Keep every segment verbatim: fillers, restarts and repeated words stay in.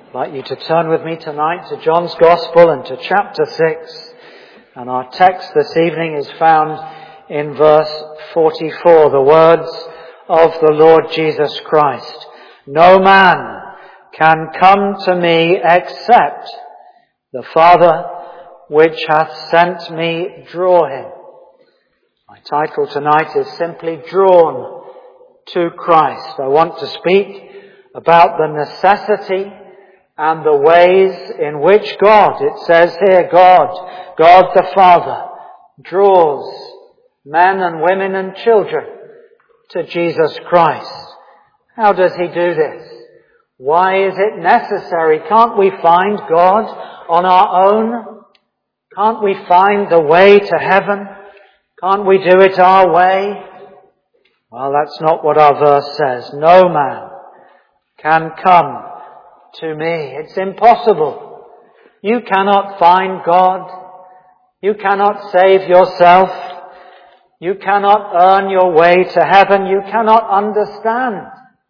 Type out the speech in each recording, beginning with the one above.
I'd like you to turn with me tonight to John's Gospel and to chapter six. And our text this evening is found in verse forty-four, the words of the Lord Jesus Christ. No man can come to me except the Father which hath sent me draw him. My title tonight is simply Drawn to Christ. I want to speak about the necessity and the ways in which God, it says here, God, God the Father, draws men and women and children to Jesus Christ. How does he do this? Why is it necessary? Can't we find God on our own? Can't we find the way to heaven? Can't we do it our way? Well, that's not what our verse says. No man can come to me. It's impossible. You cannot find God. You cannot save yourself. You cannot earn your way to heaven. You cannot understand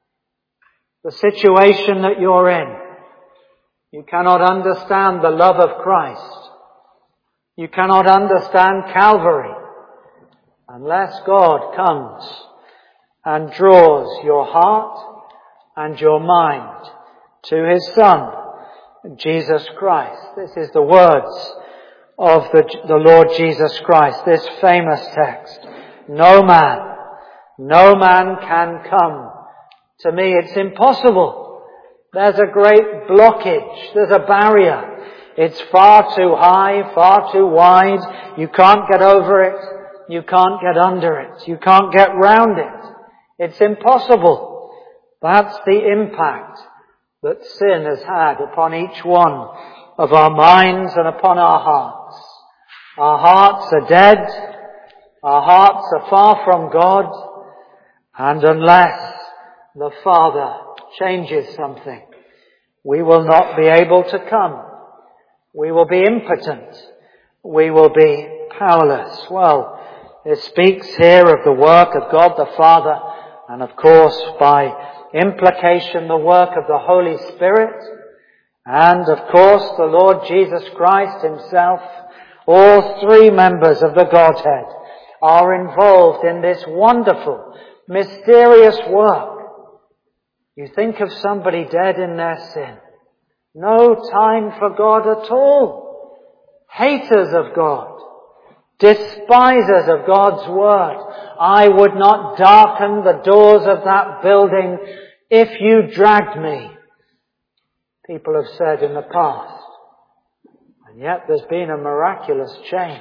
the situation that you're in. You cannot understand the love of Christ. You cannot understand Calvary unless God comes and draws your heart and your mind to His Son, Jesus Christ. This is the words of the, the Lord Jesus Christ, this famous text. No man, no man can come to me. It's impossible. There's a great blockage. There's a barrier. It's far too high, far too wide. You can't get over it. You can't get under it. You can't get round it. It's impossible. That's the impact that sin has had upon each one of our minds and upon our hearts. Our hearts are dead. Our hearts are far from God. And unless the Father changes something, we will not be able to come. We will be impotent. We will be powerless. Well, it speaks here of the work of God the Father, and of course by implication the work of the Holy Spirit, and of course the Lord Jesus Christ Himself. All three members of the Godhead are involved in this wonderful, mysterious work. You think of somebody dead in their sin. No time for God at all. Haters of God. Despisers of God's Word. I would not darken the doors of that building if you dragged me, people have said in the past. And yet there's been a miraculous change.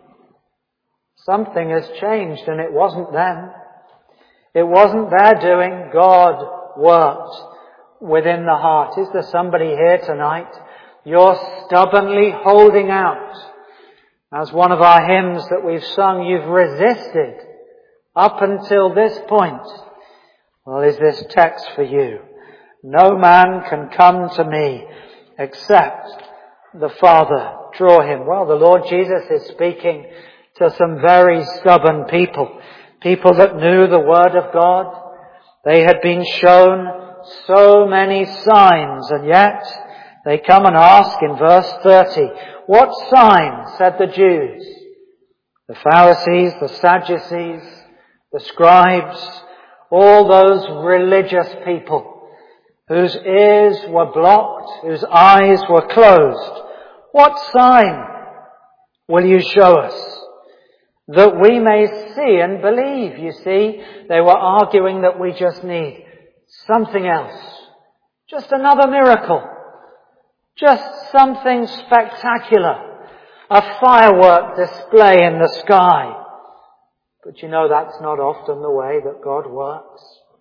Something has changed, and it wasn't them. It wasn't their doing. God worked within the heart. Is there somebody here tonight? You're stubbornly holding out. As one of our hymns that we've sung, you've resisted up until this point. Well, is this text for you? No man can come to me except the Father draw him. Well, the Lord Jesus is speaking to some very stubborn people. People that knew the Word of God. They had been shown so many signs, and yet they come and ask in verse thirty, what sign, said the Jews? The Pharisees, the Sadducees, the scribes, all those religious people whose ears were blocked, whose eyes were closed. What sign will you show us that we may see and believe? You see, they were arguing that we just need something else. Just another miracle. Just something spectacular. A firework display in the sky. But you know, that's not often the way that God works.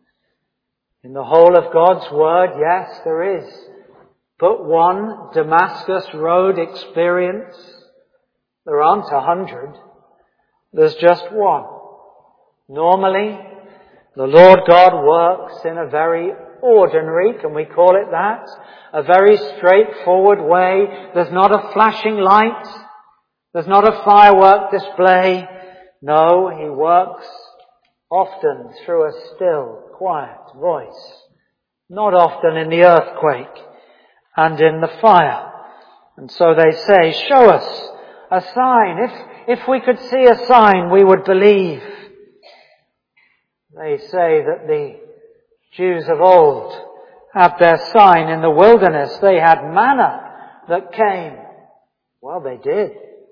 In the whole of God's Word, yes, there is but one Damascus Road experience. There aren't a hundred. There's just one. Normally, the Lord God works in a very ordinary, can we call it that? A very straightforward way. There's not a flashing light. There's not a firework display. No, He works often through a still, quiet voice. Not often in the earthquake and in the fire. And so they say, show us a sign. If, if we could see a sign, we would believe. They say that the Jews of old had their sign in the wilderness. They had manna that came. Well, they did.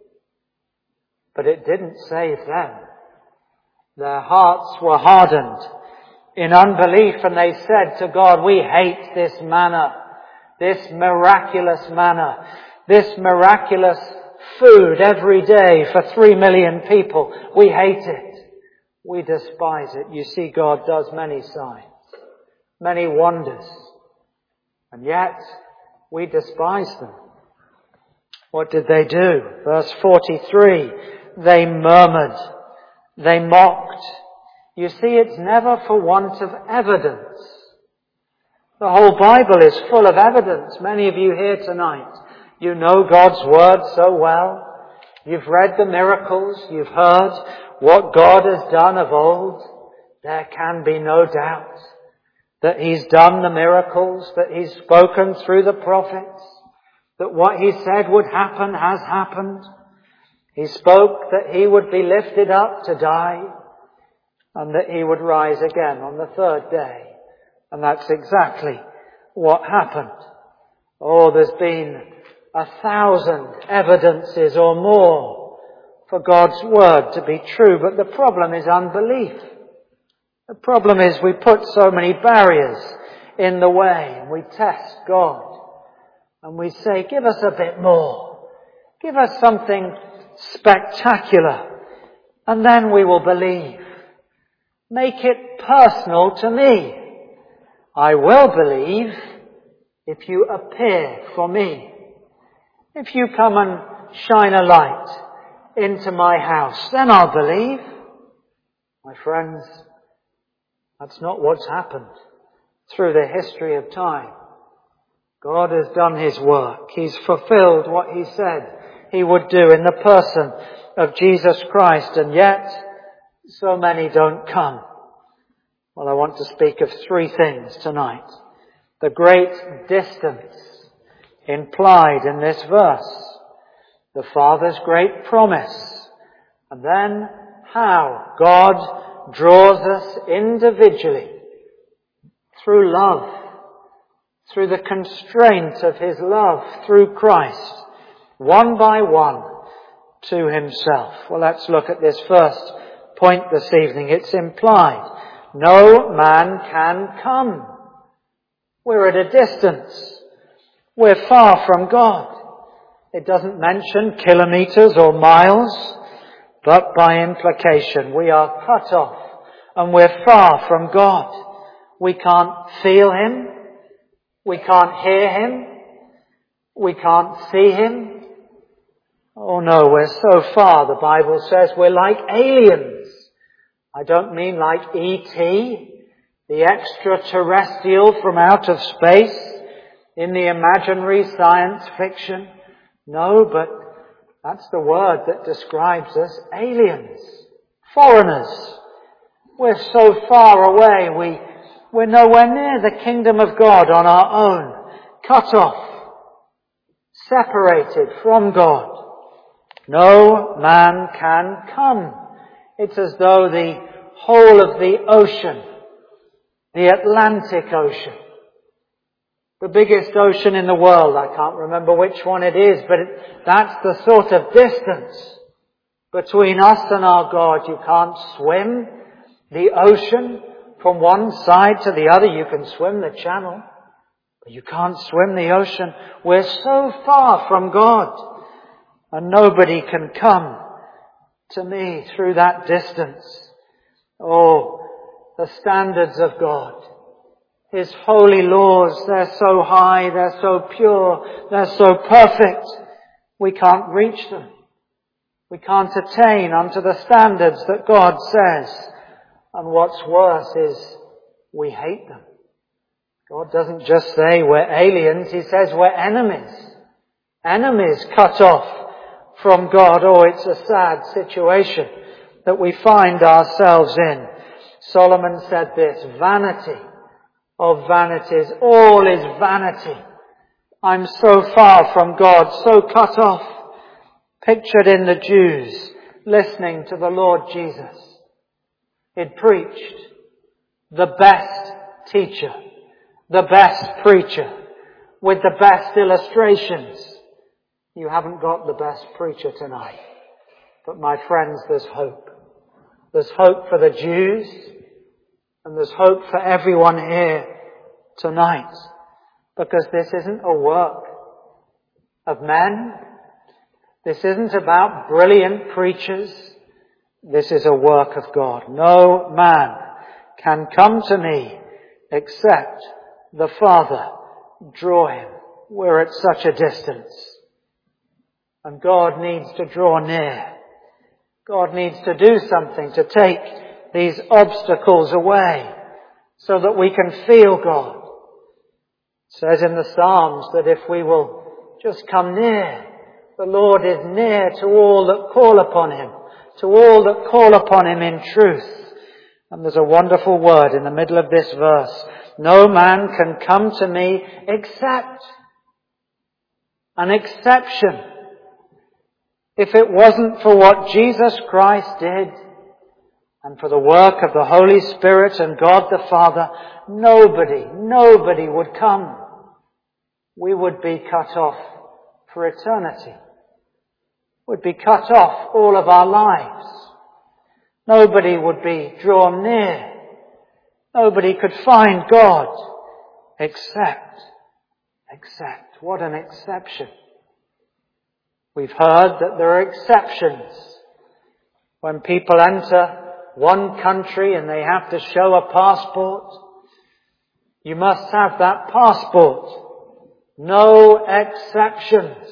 But it didn't save them. Their hearts were hardened in unbelief, and they said to God, we hate this manna, this miraculous manna, this miraculous food every day for three million people. We hate it. We despise it. You see, God does many signs, many wonders, and yet we despise them. What did they do? Verse forty-three, they murmured, they mocked. You see, it's never for want of evidence. The whole Bible is full of evidence. Many of you here tonight, you know God's Word so well. You've read the miracles. You've heard what God has done of old. There can be no doubt that He's done the miracles, that He's spoken through the prophets, that what He said would happen has happened. He spoke that He would be lifted up to die and that He would rise again on the third day. And that's exactly what happened. Oh, there's been a thousand evidences or more for God's Word to be true, but the problem is unbelief. The problem is we put so many barriers in the way, and we test God. And we say, give us a bit more. Give us something spectacular. And then we will believe. Make it personal to me. I will believe if you appear for me. If you come and shine a light into my house, then I'll believe. My friends, that's not what's happened through the history of time. God has done His work. He's fulfilled what He said He would do in the person of Jesus Christ, and yet so many don't come. Well, I want to speak of three things tonight. The great distance implied in this verse, the Father's great promise, and then how God draws us individually through love, through the constraint of His love through Christ, one by one to Himself. Well, let's look at this first point this evening. It's implied. No man can come. We're at a distance. We're far from God. It doesn't mention kilometers or miles, but by implication we are cut off and we're far from God. We can't feel Him. We can't hear Him. We can't see Him. Oh no, we're so far, the Bible says, we're like aliens. I don't mean like E T, the extraterrestrial from out of space in the imaginary science fiction. No, but that's the word that describes us, aliens, foreigners. We're so far away, we, we're nowhere near the kingdom of God on our own, cut off, separated from God. No man can come. It's as though the whole of the ocean, the Atlantic Ocean, the biggest ocean in the world, I can't remember which one it is, but it, that's the sort of distance between us and our God. You can't swim the ocean from one side to the other. You can swim the channel, but you can't swim the ocean. We're so far from God, and nobody can come to me through that distance. Oh, the standards of God, His holy laws, they're so high, they're so pure, they're so perfect. We can't reach them. We can't attain unto the standards that God says. And what's worse is we hate them. God doesn't just say we're aliens, He says we're enemies. Enemies cut off from God. Oh, it's a sad situation that we find ourselves in. Solomon said this, vanity of vanities, all is vanity I'm so far from God, so cut off, pictured in the Jews listening to the Lord Jesus. He'd preached, the best teacher, the best preacher, with the best illustrations. You haven't got the best preacher tonight. But my friends, there's hope. There's hope for the Jews, and there's hope for everyone here tonight. Because this isn't a work of men. This isn't about brilliant preachers. This is a work of God. No man can come to me except the Father draw him. We're at such a distance. And God needs to draw near. God needs to do something to take these obstacles away so that we can feel God. It says in the Psalms that if we will just come near, the Lord is near to all that call upon him, to all that call upon him in truth. And there's a wonderful word in the middle of this verse. No man can come to me except. An exception. If it wasn't for what Jesus Christ did, and for the work of the Holy Spirit and God the Father, nobody, nobody would come. We would be cut off for eternity. We'd be cut off all of our lives. Nobody would be drawn near. Nobody could find God except, except, what an exception. We've heard that there are exceptions. When people enter one country and they have to show a passport, you must have that passport. No exceptions.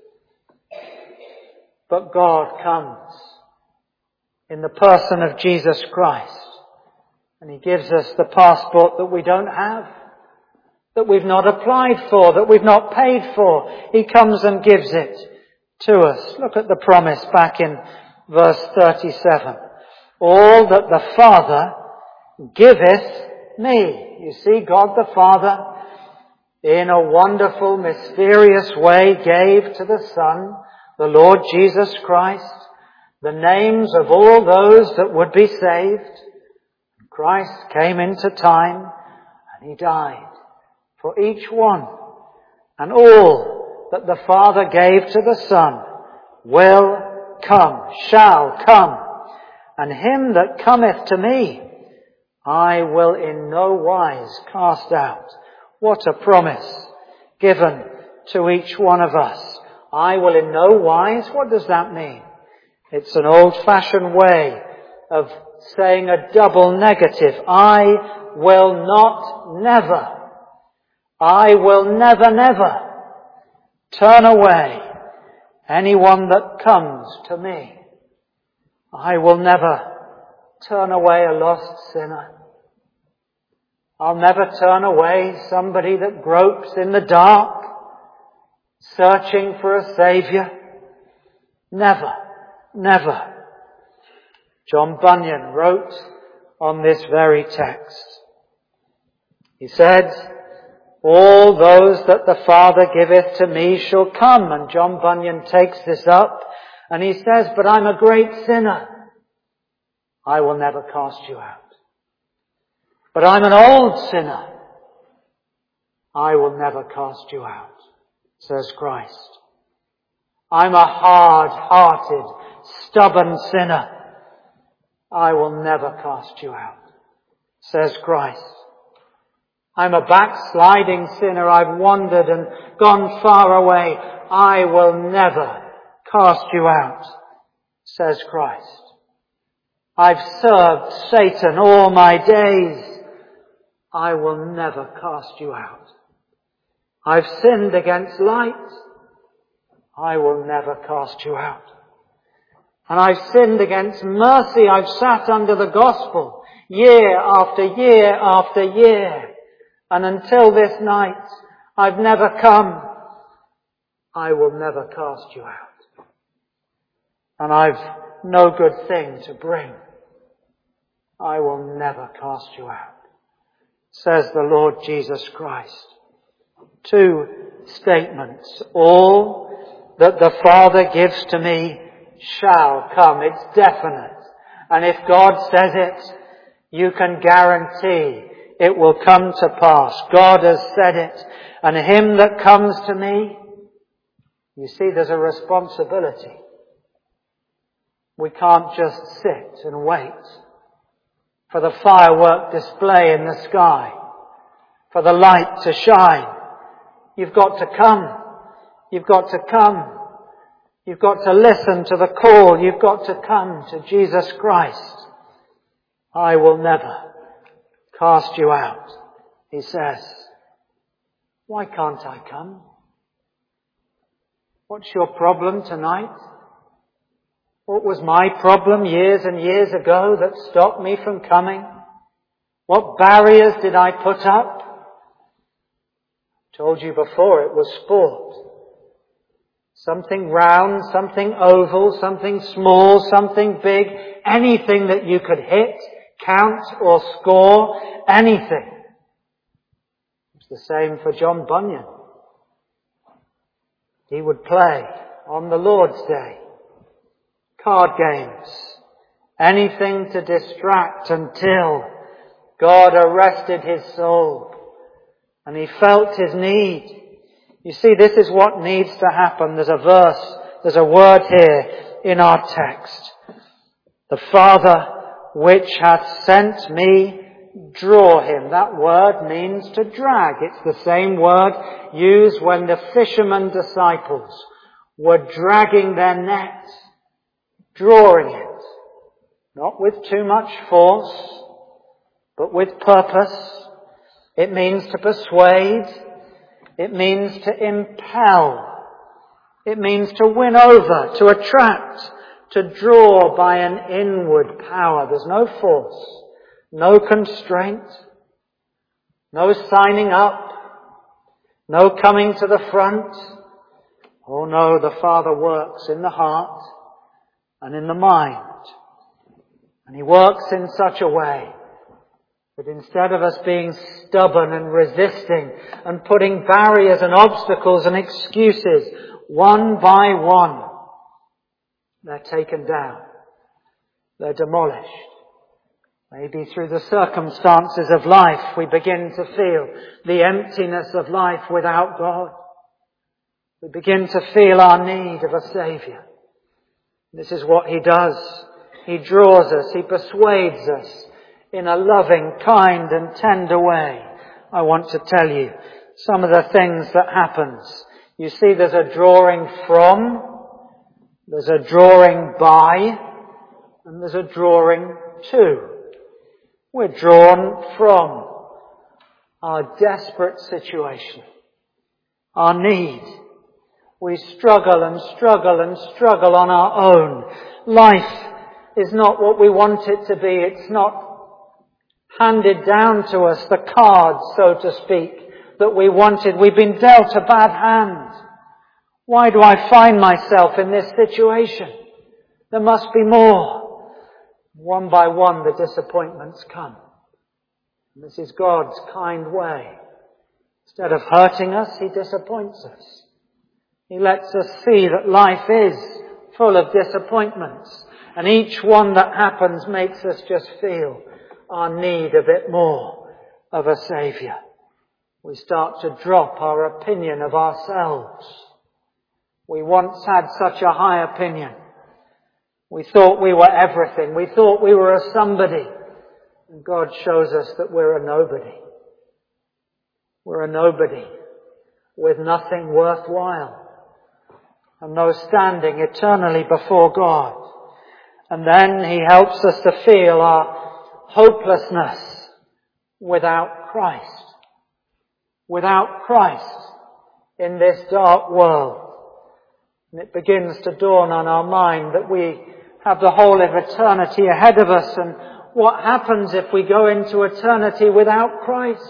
But God comes in the person of Jesus Christ, and He gives us the passport that we don't have, that we've not applied for, that we've not paid for. He comes and gives it to us. Look at the promise back in verse thirty-seven. All that the Father giveth me. You see, God the Father, in a wonderful, mysterious way, gave to the Son, the Lord Jesus Christ, the names of all those that would be saved. Christ came into time and He died for each one. And all that the Father gave to the Son will come, shall come. And him that cometh to me, I will in no wise cast out. What a promise given to each one of us. I will in no wise, what does that mean? It's an old-fashioned way of saying a double negative. I will not never. I will never, never turn away anyone that comes to me. I will never turn away a lost sinner. I'll never turn away somebody that gropes in the dark, searching for a Saviour. Never, never. John Bunyan wrote on this very text. He said, all those that the Father giveth to me shall come. And John Bunyan takes this up and he says, but I'm a great sinner. I will never cast you out. But I'm an old sinner. I will never cast you out, says Christ. I'm a hard-hearted, stubborn sinner. I will never cast you out, says Christ. I'm a backsliding sinner. I've wandered and gone far away. I will never cast you out, says Christ. I've served Satan all my days. I will never cast you out. I've sinned against light. I will never cast you out. And I've sinned against mercy. I've sat under the gospel year after year after year. And until this night, I've never come. I will never cast you out. And I've no good thing to bring. I will never cast you out, says the Lord Jesus Christ. Two statements. All that the Father gives to me shall come. It's definite. And if God says it, you can guarantee it will come to pass. God has said it. And him that comes to me, you see, there's a responsibility. We can't just sit and wait for the firework display in the sky, for the light to shine. You've got to come. You've got to come. You've got to listen to the call. You've got to come to Jesus Christ. I will never cast you out, he says. Why can't I come? What's your problem tonight? What was my problem years and years ago that stopped me from coming? What barriers did I put up? I told you before, it was sport. Something round, something oval, something small, something big, anything that you could hit, count or score, anything. It's the same for John Bunyan. He would play on the Lord's Day. Card games. Anything to distract until God arrested his soul and he felt his need. You see, this is what needs to happen. There's a verse, there's a word here in our text. The Father which hath sent me, draw him. That word means to drag. It's the same word used when the fishermen disciples were dragging their net, drawing it, not with too much force, but with purpose. It means to persuade. It means to impel. It means to win over, to attract, to draw by an inward power. There's no force, no constraint, no signing up, no coming to the front. Oh no, the Father works in the heart and in the mind. And he works in such a way that instead of us being stubborn and resisting and putting barriers and obstacles and excuses one by one, they're taken down. They're demolished. Maybe through the circumstances of life we begin to feel the emptiness of life without God. We begin to feel our need of a Saviour. This is what he does. He draws us. He persuades us in a loving, kind and tender way. I want to tell you some of the things that happens. You see, there's a drawing from, there's a drawing by, and there's a drawing to. We're drawn from our desperate situation, our need. We struggle and struggle and struggle on our own. Life is not what we want it to be. It's not handed down to us, the cards, so to speak, that we wanted. We've been dealt a bad hand. Why do I find myself in this situation? There must be more. One by one, the disappointments come. And this is God's kind way. Instead of hurting us, he disappoints us. He lets us see that life is full of disappointments. And each one that happens makes us just feel our need a bit more of a Saviour. We start to drop our opinion of ourselves. We once had such a high opinion. We thought we were everything. We thought we were a somebody. And God shows us that we're a nobody. We're a nobody with nothing worthwhile and no standing eternally before God. And then he helps us to feel our hopelessness without Christ. Without Christ in this dark world. And it begins to dawn on our mind that we have the whole of eternity ahead of us. And what happens if we go into eternity without Christ?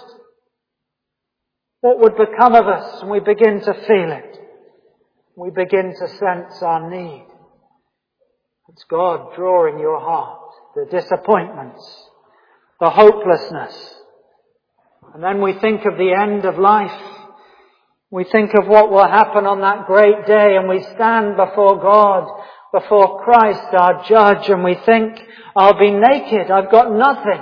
What would become of us? And we begin to feel it. We begin to sense our need. It's God drawing your heart. The disappointments. The hopelessness. And then we think of the end of life. We think of what will happen on that great day, and we stand before God, before Christ our judge, and we think, I'll be naked, I've got nothing.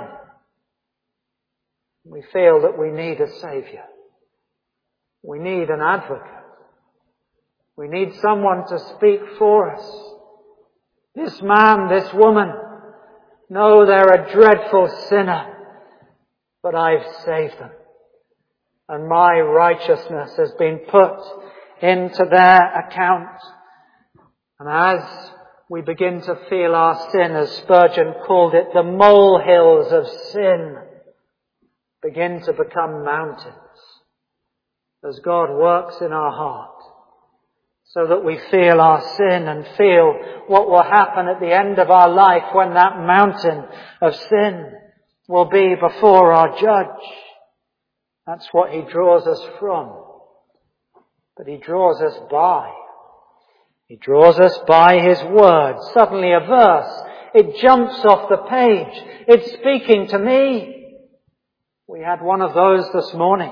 We feel that we need a Saviour. We need an advocate. We need someone to speak for us. This man, this woman, no, they're a dreadful sinner, but I've saved them. And my righteousness has been put into their account. And as we begin to feel our sin, as Spurgeon called it, the molehills of sin begin to become mountains, as God works in our heart, so that we feel our sin and feel what will happen at the end of our life when that mountain of sin will be before our judge. That's what he draws us from. But he draws us by. He draws us by his word. Suddenly a verse, it jumps off the page. It's speaking to me. We had one of those this morning.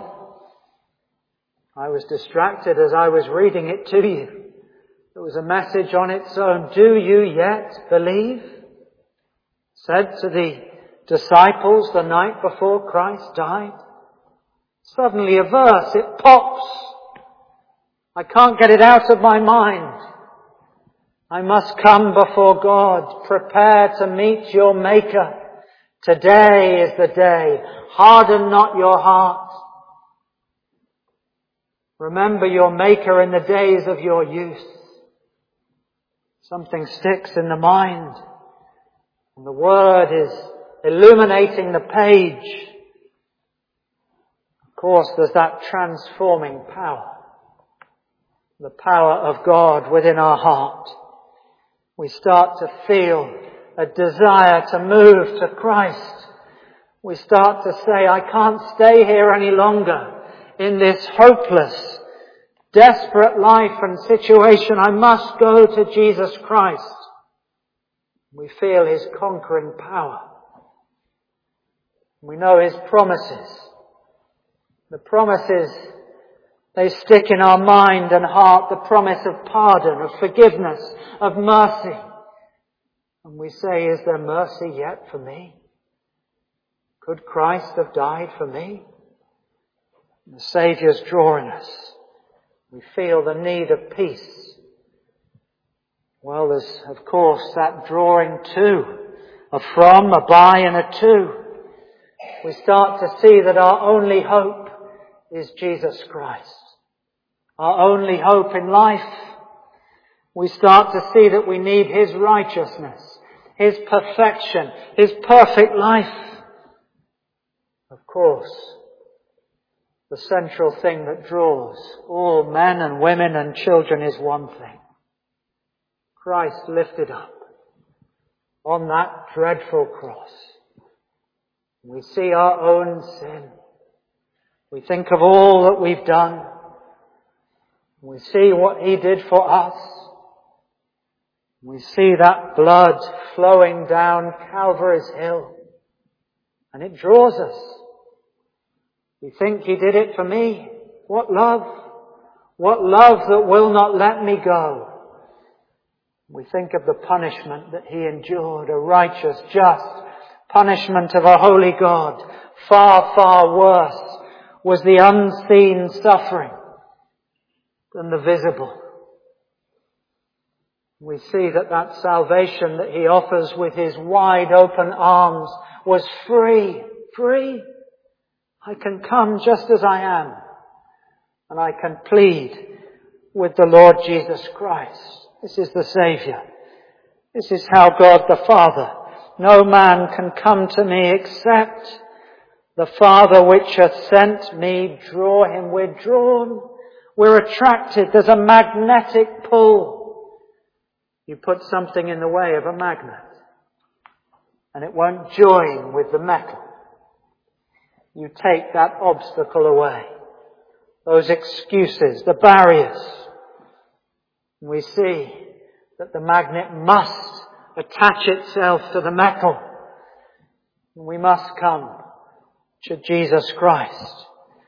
I was distracted as I was reading it to you. There was a message on its own. Do you yet believe? Said to the disciples the night before Christ died. Suddenly a verse, it pops. I can't get it out of my mind. I must come before God, prepare to meet your Maker. Today is the day. Harden not your heart. Remember your Maker in the days of your youth. Something sticks in the mind, and the Word is illuminating the page. Of course, there's that transforming power. The power of God within our heart. We start to feel a desire to move to Christ. We start to say, I can't stay here any longer in this hopeless, desperate life and situation. I must go to Jesus Christ. We feel his conquering power. We know his promises. The promises, they stick in our mind and heart. The promise of pardon, of forgiveness, of mercy. And we say, is there mercy yet for me? Could Christ have died for me? The Saviour's drawing us. We feel the need of peace. Well, there's, of course, that drawing to, a from, a by, and a to. We start to see that our only hope is Jesus Christ. Our only hope in life. We start to see that we need his righteousness, his perfection, his perfect life. Of course, the central thing that draws all men and women and children is one thing. Christ lifted up on that dreadful cross. We see our own sin. We think of all that we've done. We see what he did for us. We see that blood flowing down Calvary's hill. And it draws us. We think he did it for me. What love. What love that will not let me go. We think of the punishment that he endured, a righteous, just punishment of a holy God. Far, far worse was the unseen suffering than the visible. We see that that salvation that he offers with his wide open arms was free, free. I can come just as I am, and I can plead with the Lord Jesus Christ. This is the Saviour. This is how God the Father. No man can come to me except the Father which hath sent me draw him. We're drawn. We're attracted. There's a magnetic pull. You put something in the way of a magnet, and it won't join with the metal. You take that obstacle away. Those excuses, the barriers. We see that the magnet must attach itself to the metal. We must come to Jesus Christ.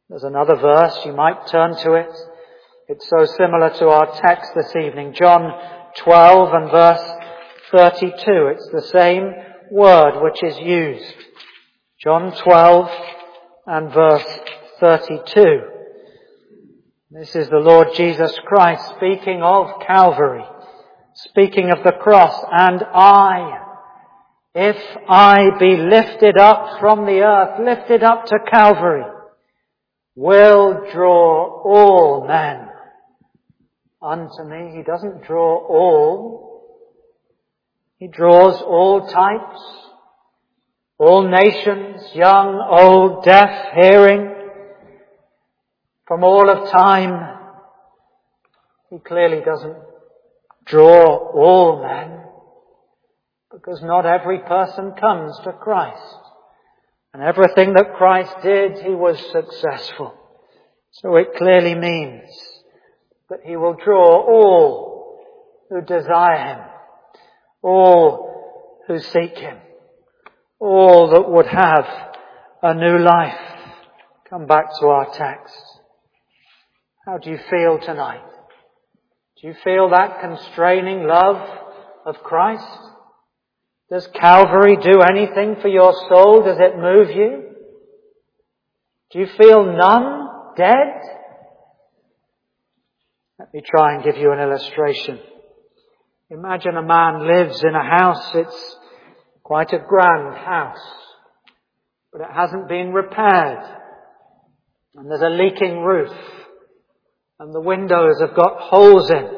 There's another verse, you might turn to it. It's so similar to our text this evening. John twelve and verse thirty-two. It's the same word which is used. John twelve and verse thirty-two. This is the Lord Jesus Christ speaking of Calvary, speaking of the cross. And I, if I be lifted up from the earth, lifted up to Calvary, will draw all men unto me. He doesn't draw all. He draws all types, all nations, young, old, deaf, hearing, from all of time. He clearly doesn't draw all men, because not every person comes to Christ. And everything that Christ did, he was successful. So it clearly means that he will draw all who desire him, all who seek him, all that would have a new life. Come back to our text. How do you feel tonight? Do you feel that constraining love of Christ? Does Calvary do anything for your soul? Does it move you? Do you feel numb, dead? Let me try and give you an illustration. Imagine a man lives in a house. It's quite a grand house, but it hasn't been repaired. And there's a leaking roof, and the windows have got holes in.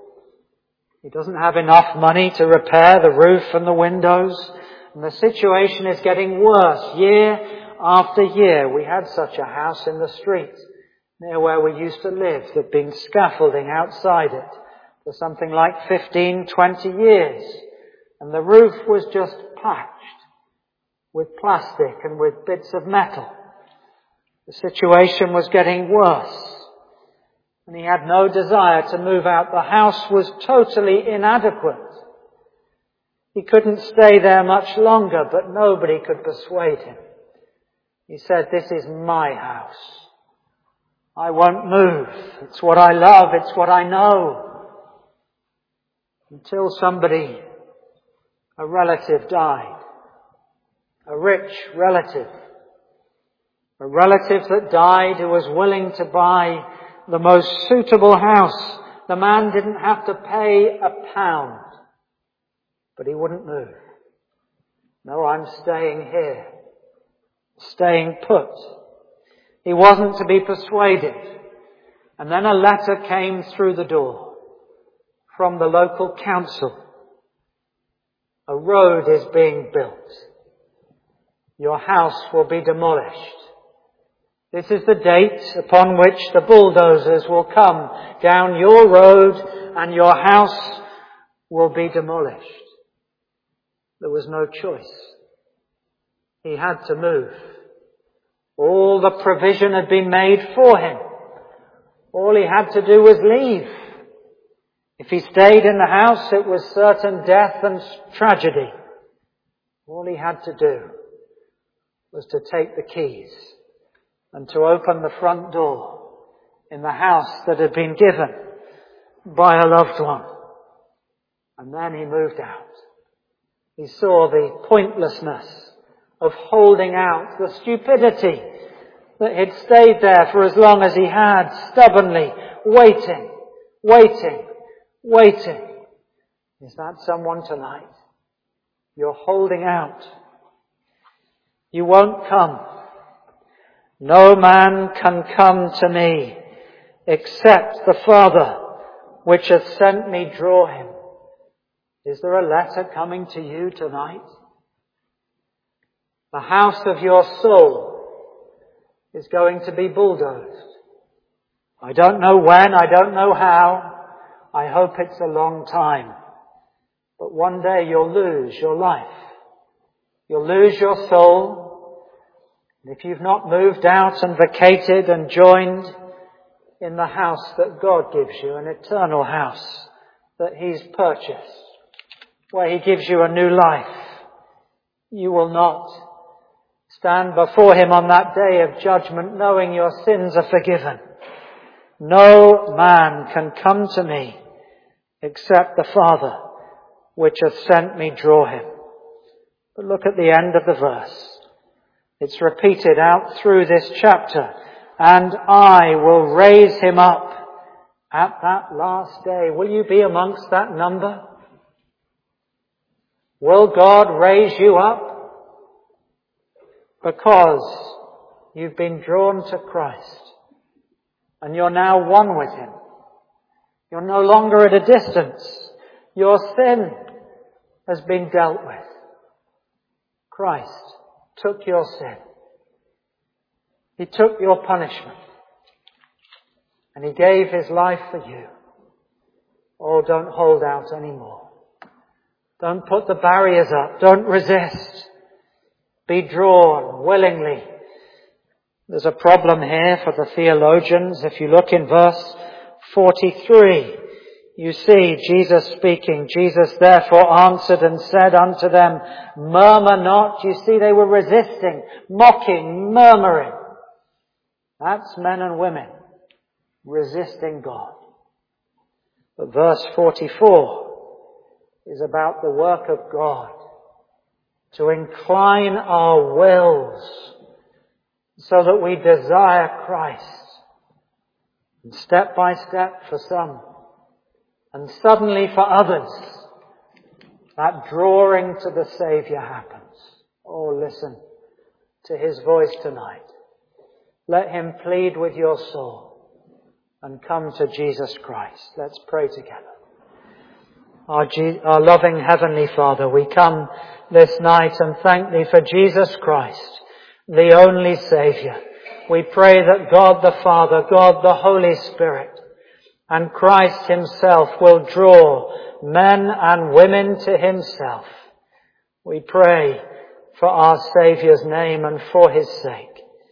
He doesn't have enough money to repair the roof and the windows, and the situation is getting worse year after year. We had such a house in the street near where we used to live. There'd been scaffolding outside it for something like fifteen, twenty years, and the roof was just patched with plastic and with bits of metal. The situation was getting worse. And he had no desire to move out. The house was totally inadequate. He couldn't stay there much longer, but nobody could persuade him. He said, "This is my house. I won't move. It's what I love. It's what I know." Until somebody, a relative, died. A rich relative. A relative that died who was willing to buy the most suitable house. The man didn't have to pay a pound, but he wouldn't move. "No, I'm staying here, staying put." He wasn't to be persuaded. And then a letter came through the door from the local council. "A road is being built. Your house will be demolished. This is the date upon which the bulldozers will come down your road and your house will be demolished." There was no choice. He had to move. All the provision had been made for him. All he had to do was leave. If he stayed in the house, it was certain death and tragedy. All he had to do was to take the keys and to open the front door in the house that had been given by a loved one. And then he moved out. He saw the pointlessness of holding out, the stupidity that he'd stayed there for as long as he had, stubbornly waiting, waiting, waiting. Is that someone tonight? You're holding out. You won't come. "No man can come to me except the Father which hath sent me draw him." Is there a letter coming to you tonight? The house of your soul is going to be bulldozed. I don't know when, I don't know how. I hope it's a long time. But one day you'll lose your life. You'll lose your soul. And if you've not moved out and vacated and joined in the house that God gives you, an eternal house that He's purchased, where He gives you a new life, you will not Stand before him on that day of judgment knowing your sins are forgiven. No man can come to me except the Father which hath sent me draw him. But look at the end of the verse. It's repeated out through this chapter. And I will raise him up at that last day. Will you be amongst that number? Will God raise you up? Because you've been drawn to Christ and you're now one with him. You're no longer at a distance. Your sin has been dealt with. Christ took your sin. He took your punishment. And he gave his life for you. Oh, don't hold out anymore. Don't put the barriers up. Don't resist. Be drawn willingly. There's a problem here for the theologians. If you look in verse forty-three, you see Jesus speaking. Jesus therefore answered and said unto them, murmur not. You see, they were resisting, mocking, murmuring. That's men and women resisting God. But verse forty-four is about the work of God to incline our wills so that we desire Christ. And step by step for some, and suddenly for others, that drawing to the Saviour happens. Oh, listen to his voice tonight. Let him plead with your soul and come to Jesus Christ. Let's pray together. Our, Je- our loving Heavenly Father, we come this night and thank thee for Jesus Christ, the only Saviour. We pray that God the Father, God the Holy Spirit, and Christ himself will draw men and women to himself. We pray for our Saviour's name and for his sake.